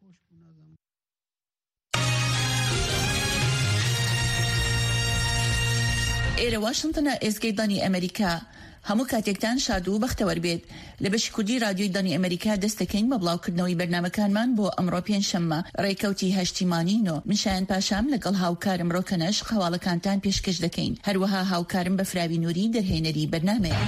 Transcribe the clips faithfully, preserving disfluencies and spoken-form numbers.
ئێرە واشنتنە ئێزگەی ئەمریکا هەموو کاتێکتان شاد و بەختەوەر بێت لە بەشی کوردی رادیۆی دانی ئەمریکا دەستەکەین بە بڵاوکردنەوەی بەرنامەکانمان بۆ ئەمڕۆ پێنجشەممە ڕێکەوتی هەشتیمانی نۆ منشایان پاشام لەگەڵ هاوکارم ڕۆکەنەش خەواڵەکانتان پێشکەش دەکەین هەروەها هاوکارم بە فراوی نووری دەرهێنەری بەرنامەیە.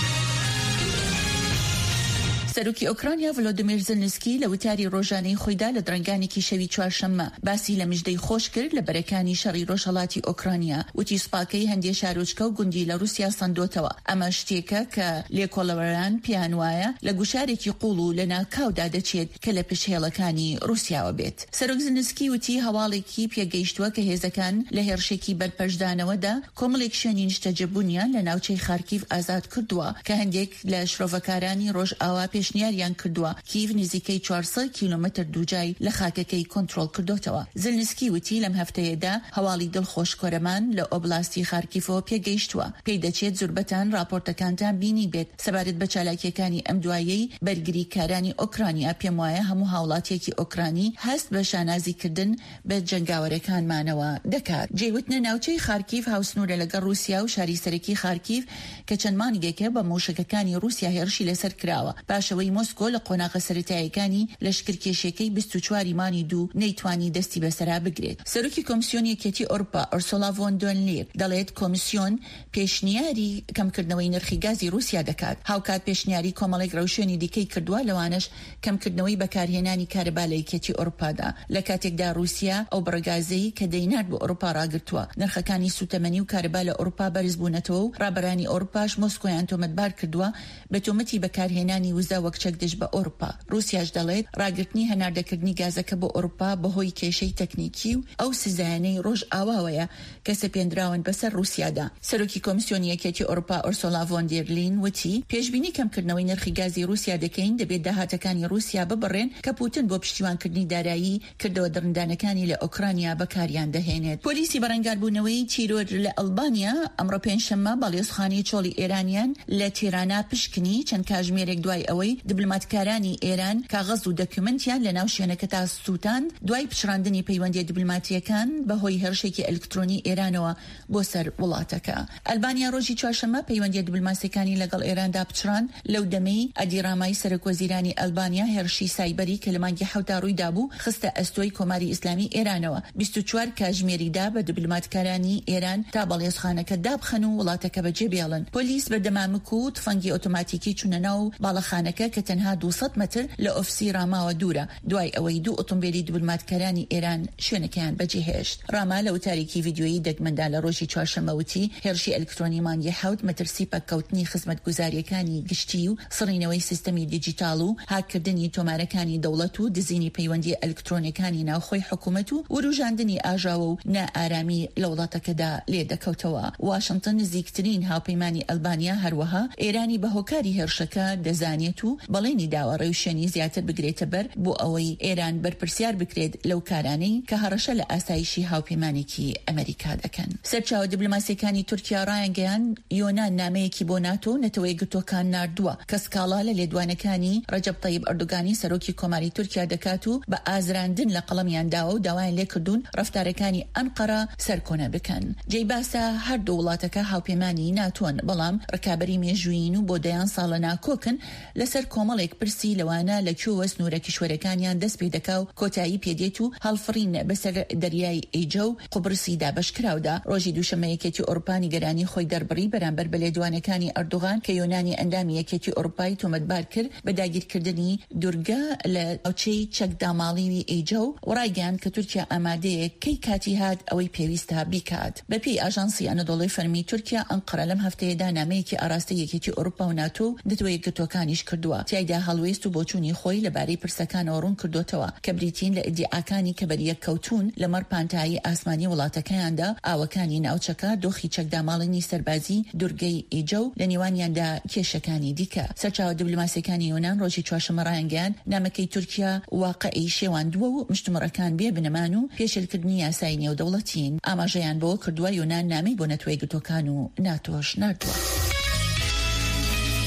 سەرۆکی ئۆکرانیا ڤلۆدیمیر زلنسکی لە وتاری ڕۆژانەی خۆیدا لە درەنگانێکی شەوی چوارشەممە باسی لە مژدەی خۆش کرد لە بەرەکانی شەڕی ڕۆژهەڵاتی ئۆکرانیا وتی سوپاکەی هەندێک شارۆچکە و گوندی لە رووسیا سندۆتەوە ئەمە شتێکە کە لێکۆڵەوەران پیان وایە لە گوشارێکی قوڵ و لە ناکاودا دەچێت کە لە پشهێڵەکانی رووسیاوە بێت. سەرۆک زلنسکی وتی هەواڵێکی پێگەیشتووە کە هێزەکان لە هێرشێکی بەرپەشدانەوەدا کۆمەڵێک شوێنی نیشتەجێبوونیان لە ناوچەی خارکیڤ ئازاد کردووە کە هەندێک لە شرۆڤەکارانی ڕۆژ ئاوا پێشنیاریان کردووە کیڤ نزیکەی چوارسەد کیلۆمەتر دووجای لە خاکەکەی کۆنترۆل کردوتەوە. زلنسکی وتی لەم هەفتەیەدا هەواڵی دڵخۆش کۆرەمان لە ئۆبلاستی خارکیڤەوە پێگەیشتووە پێی دەچێت زوربەتان راپۆرتەکانتان بینی بێت سەبارەت بە چالاکیەکانی ئەم دوایەی بەرگری کارانی ئۆکرانیا پێم وایە هەموو هاوڵاتیەکی ئۆکرانی هەست بە شانازیکردن بە جەنگاوەرەکانمانەوە دەکات. جێوتنە ناوچەی خارکیڤ هاوسنوورە لەگەڵ رووسیا و شاری سەرەکی خارکیڤ کە چەند مانگێکە بە موشکەکانی رووسیا هێرشی لەسەر کراوە پاشەوەی مۆسکۆ لە قۆناغە سەرەتاییەکانی لەشکرکێشەکەی بیست و چوار مانی دوو نەیتوانی دەستی بەسەرا بگرێت. سەرۆکی کۆمیسیۆنی یەکێتی ئەوروپا ئۆرسولا ڤۆن دەر لاین دەڵێت کۆمیسیۆن پێشنیاری کەمکردنەوەی نرخی گازی رووسیا دەکات. هاوکات پێشنیاری کۆمەڵێک ڕەوشێنی دیکەی کردووە لەوانش کەمکردنەوەی بەکارهێنانی کارەبا لە یەکێتی ئەوروپادا لە کاتێکدا رووسیا ئەو بڕگازەی کە دەینات بۆ ئەوروپا ڕاگرتووە. نرخەکانی سوتەمەنی و کارەبا لە ئەوروپا بەرز بوونەتەوە و ڕابەرانی ئەوروپاش مۆسکۆیان تۆمەتبار کردووە بە تۆمەتی بەکارهێنانی وزە وەک چەکدەش بە ئەوروپا. رووسیاش دەڵێت ڕاگرتنی هەناردەکردنی گازەکە بۆ ئەوروپا بەهۆی کێشەی تەکنیکی و ئەو سزایانەی ڕۆژ ئاواوەیە کە سەپێنراون بەسەر رووسیادا. سەرۆکی کۆمیسیۆنی یەکێتی ئەوروپا ئۆرسولا ڤۆن دەر لاین وتی پێشبینی کەمکردنەوەی نرخی گازی رووسیا دەکەین دەبێت داهاتەکانی رووسیا ببڕێن کە پوتین بۆ پشتیوانکردنی دارایی کردەوە دڕندانەکانی لە ئۆکرانیا بەکاریان دەهێنێت. پۆلیسی بەڕێنگاربوونەوەی تیرۆر لە ئەلبانیا ئەمڕۆ پێنجشەممە باڵێۆزخانەی چۆڵی ئێرانیان لە تێرانە پشکنی چەند کاتژمێرێک دوای ئەوەی دیبلۆماتکارانی ئێران کاغەز و دەکومنتیان لە ناو شوێنەکە تا سووتاند دوای پشراندنی پەیوەندی دیبلۆماتیەکان بەهۆی هێرشێکی ئەلکترۆنی ئێرانەوە بۆ سەر وڵاتەکە. ئەلبانیا ڕۆژی چوارشەممە پەیوەندی دیبلۆماسیەکانی لەگەڵ ئێراندا پچڕان لەو دەمەی ئەدیڕامای سەرۆکوەزیرانی ئەلبانیا هێرشی سایبەری کە لە مانگی حەوتا ڕوویدا بوو خستە ئەستۆی کۆماری ئیسلامی ئێرانەوە. بیست و چوار کاتژمێریدا بە دیبلۆماتکارانی ئێران تا باڵێۆزخانەکە دابخەن و وڵاتەکە بەجێبێڵن. پۆلیس بەردەمامک و تفەنگی ئۆتۆماتیکی چوونە ناو باڵەخانەکە کە تەنها دووسەد مەتر لە ئۆفسی ڕاماوە دوورە دوای ئەوەی دوو ئۆتۆمبیلی دیبلۆماتکارانی ئێران شوێنەکەیان بەجێهێشت. ڕاما لە وتارێکی ڤیدیۆیی دەگمەندا لە ڕۆژی چوارشەممە وتی هێرشی ئەلکترۆنی مانگی حەوت مەترسی پەککەوتنی خزمەتگوزاریەکانی گشتی و سڕینەوەی سیستەمی دیجیتاڵ و هاکردنی تۆمارەکانی دەوڵەت و دزینی پەیوەندی ئەلکترۆنیەکانی ناوخۆی حکوومەت و وروژاندنی ئاژاوە و نائارامی لە وڵاتەکەدا لێ دەکەوتەوە. واشنگتن نزیکترین هاوپەیمانی ئەلبانیا هەروەها ئێرانی بە هۆکاری هێرشەکە دەزانێت و بەڵێنی داوە ڕێوشێنی زیاتر بگرێتە بەر بۆ ئەوەی ئێران بەرپرسیار بکرێت لەو کارانەی کە هەڕەشە لە ئاسایشی هاوپەیمانێکی ئەمریکا دەکەن. سەرچاوە دیبلۆماسیەکانی تورکیا ڕایانگەیان یۆنان نامەیەکی بۆ ناتۆ نەتەوەی گرتوەکان ناردووە کە سکاڵا لە لێدوانەکانی ڕەجەب تەیب ئەردوگانی سەرۆکی کۆماری تورکیا دەکات و بە ئازراندن لە قەڵەمیان داوە و داوایان لێکردوون ڕەفتارەکانی ئەنقەرە سەرکۆنە بکەن. جێی باسە هەردوو وڵاتەکە هاوپەیمانی ناتۆن بەڵام ڕکابەری مێژووین و بۆ دەیان ساڵە ناکۆکن لەسەر کۆمەڵێک پرسی لەوانە لە کوێوە سنوورە کیشوەرەکانیان دەست پێ دەکا و کۆتایی پێدێت و هەڵفڕین بەسەر دەریای ئێجە و قوبرسی دابەشکراودا. ڕۆژی دووشەممە یەکێتی ئەوروپای گەرانی خۆی دەربڕی بەرامبەر بە لێدوانەکانی ئەردوغان کە یۆنانی ئەندامی یەکێتی ئەوروپای تۆمەتبار کرد بە داگیرکردنی دورگە لە ئەوچەی چەکداماڵیوی ئێجە و ڕایگەیاند کە تورکیا ئامادەیە کەی کاتی هات ئەوەی پێویستە بیکات. بەپێی ئاژانسی ئەنەدۆڵی فەرمی تورکیا ئەنقەرە لەم هەفتەیەدا نامەیەکی ئاراستە یەکێتی ئەوروپا و ناتۆ دەتوێت گرتوەکانیش کردووە. تیایدا هەڵوێست و بۆچوونی خۆی لەبارەی پرسەکانەوە ڕوون کردوتەوە کە بریتین لە ئیدعاکانی کە بەریەک کەوتون لەمەڕ پانتایی ئاسمانی وڵاتەکەیاندا ئاوەکانی ناوچەکە دۆخی چەکداماڵنی سەربازی دورگەی ئێجە و لە نێوانیاندا کێشەکانی دیکە. سەرچاوە دیبلۆماسیەکانی یۆنان ڕۆژی چوارشەممە ڕایانگەیان نامەکەی تورکیا واقعی شێواندووە و مشتومڕەکان بێ بنەمان و پێشێلکردنی یاسای نێودەوڵەتین. ئاماژەیان بۆ کردووە یۆنان نامەی بۆ نەتوەی گرتوەکان و ناتۆش نردووە.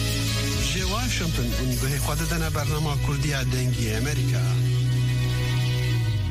واشنطن بهی خود دنا برنامه کردی دنگی امریکا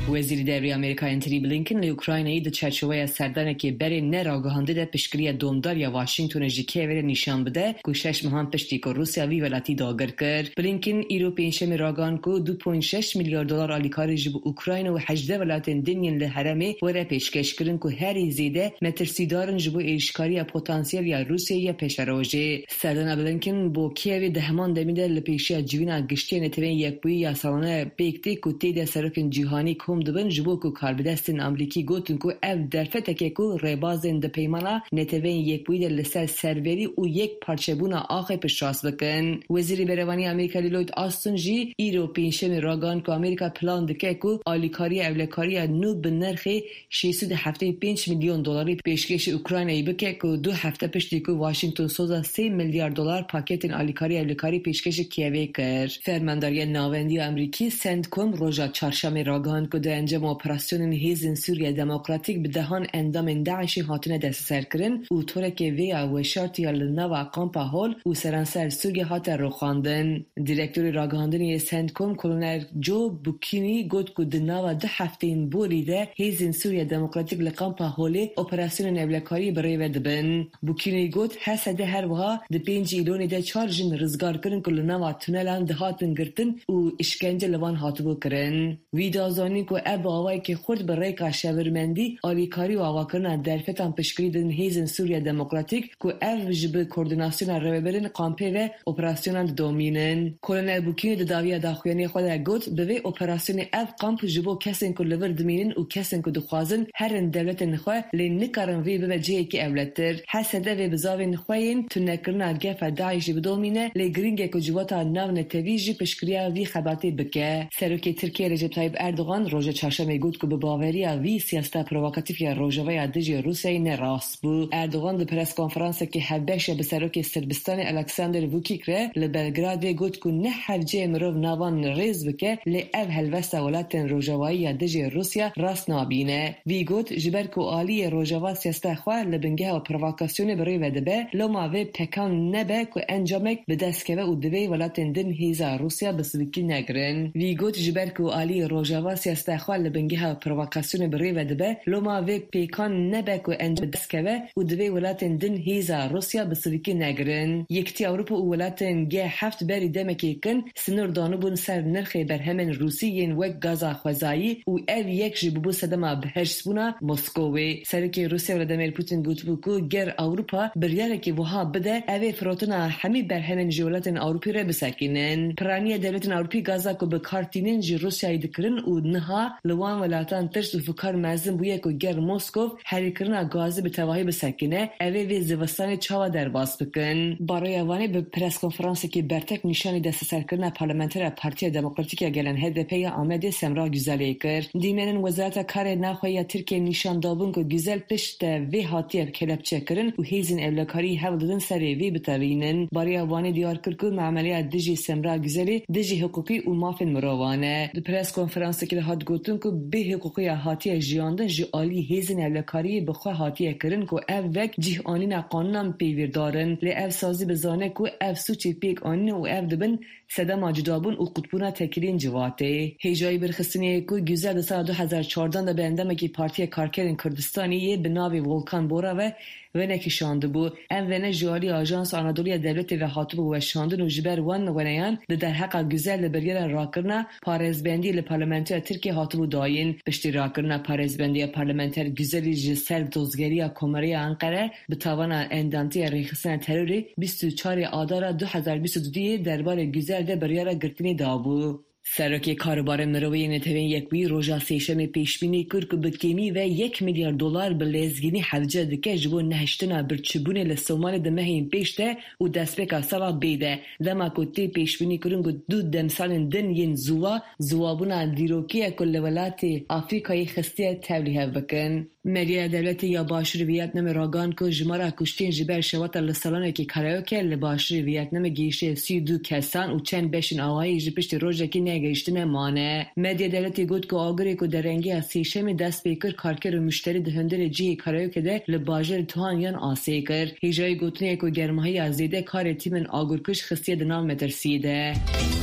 وزیر داری آمریکا انتونی بلینکن لی اوکراینای د چارچوبه سردانه که بری نراگهانده ده پشکری دومدار یا واشنگتن جیکه وری نشان بده که شش ماه پشتی که روسیا وی ولاتی داگر کرد. بلینکن ایرو پنجشنبه راگان که دو و شش میلیارد دلار آلیکاری جب اوکراین و هجده ولایت دنیای لهرمی وره پیشکش کردن که هر زیده مترسیدارن جب ایشکاری پتانسیل یا روسیه پیشروجه. سردان بلینکن با کیوی دهمان دمیده لپیشی جوینا گشتی نتوین یک بوی یا سالانه بیکتی که تید سرکن جهانی کم دبن جبو که کاربدستن امریکی گوتن که اف درفته که که ریبازن ده پیمانا نتوین یک بوی در لسر سروری و یک پارچه بونا آخه پشراس بکن. وزیر بروانی امریکا لیلوید آستون جی ایرو پینشم راگان که امریکا پلان دکه که آلیکاری اولکاری نو به نرخ ششصد و هفتاد و پنج میلیون دلاری پیشکش اوکراینی بکه که دو هفته پشتی که واشنگتن سوزا سه میلیارد دلار پاکت آلیکاری اولکاری پیشکش کیوی کرد. فرمانداری ناوندی امریکی سندکوم روزا چهارشنبه راگان که در انجام اپراسیون هیزن سوریه دموکراتیک به دهان اندام داعش هاتنه دست سر کردن و طوره که ویا و شرطی لنوا کامپا هول و سرانسر سوریه هات رو خواندن. دیرکتور راگاندنی سندکوم کلونل جو بوکینی گفت که دنوا دو هفته این بوریده هیزن سوریه دموکراتیک لکامپا هول اپراسیون نبلکاری برای ودبن. بوکینی گفت حسده هر وها د پنج ایلونی ده چهار جن رزگار کردن که لنوا تونلان دهاتن گرتن و اشکنجه لوان هاتبو کردن. ویدازانی که اب آوایی که خود برای که شورمندی آلیکاری و آواکرنا درفتان پشکری دن هیزن سوریه دموکراتیک که اف جب کوردیناسیون رویبرین قامپه و اپراسیونان دومینن. کلونل بوکینی ده داویا داخویانی خود گوت به اپراسیون اف قامپ جبو کسین که لور دمینن و کسین که دخوازن هرن دولت نخواه لی نکارن وی به جایی که اولتر حسده وی بزاوی نخواهین تو نکرنا گف داعش بدومینه لی گرینگه که جواتا ناو نتویجی پشکریا وی خباتی بکه. سروکی ترکیه رجب طایب اردوغان روز چهارشنبه گفت که به باوری وی سیاست پرووکاتیو روجوای دژی روسیه نه راست بو. اردوغان در پرس کنفرانس که هبش به سروکی سربستان الکساندر ووکیک ر ل بلگراد گفت که نه هرجه مرو نوان ریز بکه ل اف هلوست ولات روجوای دژی روسیه راست نابینه. وی گفت جبر کو عالی روجوا سیاست خو ل بنگه پرووکاسیون برای ودبه لما و پکان نبه که انجامک به دست که او دوی ولات دن هیزا روسیه بسویکی نگرن. وی گفت جبر کو عالی روجوا سیاست خو ل بنگه پرووکاسیون برای ودبه لما و پیکان نبه که انجام دست که او دوی ولات دن هیزا روسیه بسویکی نگرن. یکتی اروپا و ولات گه هفت بری دمکی کن سنور دانوبون سر نرخ برهمن روسیین و گازا خوزایی و او یک جبو صدما بهش بونا مسکوی. سرکی روسیه ولادیمیر پوتین گفت کو گر اروپا بریاره که وها بده اوی فروتنا همی برهمن جولاتن اروپی را بسکینن. پرانی دولت اروپی گازا کو به کارتینن جی روسیای دکرن و نها لوان ولاتان ترس و فکر مزن بویه که گر مسکو حریکرنا گازی به تواهی بسکینه اوی وی زوستان چاوا در باز بکن. برای اوانی به پرس کنفرانس که برتک نشانی دست سرکرنا پارلمانتر پارتی دموکراتیک گلن هدپی آمده سمرا گزالی کرد. دیمنن وزارت کار نخواهی ترکیه نشان دابون که گزل پشت وی هاتیه کلبچه کرن و هیزن اولکاری حول دادن سری وی بتوینن. برای اوانی دیار کرد که معامله دژی سمرا گزالی دژی حقوقی و مافن مروانه. در پرس کنفرانس که هات گفتن که به حقوقی هاتیه جیاندن جالی هیزن اولکاری بخواه هاتیه کرن که اف وک جهانی نقانم پیویر دارن لی اف سازی بزانه که اف سوچی پیک آنه و اف دبن صدا ماجدابون و قطبونا تکرین جواته. هیجایی برخستنیه که گزل سال دو هزار و چهارده ده به اندامه که پارتی کارکرین کردستانی به ناوی ولکان بورا و ونکی شانده بود. ام ونه جوالی آژانس آنادولی دولت و حاطب و شاندن و جبر ون ونیان در حق گزل لبریل راکرنا پارزبندی لپارلمنتر ترکیه حاطب و داین پشتی راکرنا پارزبندی پارلمنتر گزلی جسر دوزگری کمری انقره به تاوان اندامتی ریخستن تروری بیست و چهار آذر دو هزار و بیست و دو دربار گزل ده بریال گرتنی دابو. سرکی کاروبار مروی نتوین یک بی روزا سیشم پیشبینی کرد که بکیمی و یک میلیارد دلار به لزگینی حوجه دکه جبو نهشتنا برچبون لسومال دمهین پیشته و دست بکا سالا بیده. دما کتی پیشبینی کرن که دو دمسال دن ین زوا زوابونا دیروکی کل ولات آفریقای خستی تولیه بکن. مدیر دولت یا باشور ویتنام راگان که جمارا کشتین جبر شوات لسالانه که کاریوکه لباشور ویتنام گیشه سی دو کسان و چند بشین آقایی جپشت روزه که نگیشتن مانه. مدیر دولتی گفت که آگری که در رنگی از سیشم دست بیکر کارکر و مشتری دهندر جی کاریوکه ده لباجر توان یان آسی کرد. هیجای گوتنیه که گرماهی از دیده کار تیم آگرکش خستی دنام مترسیده.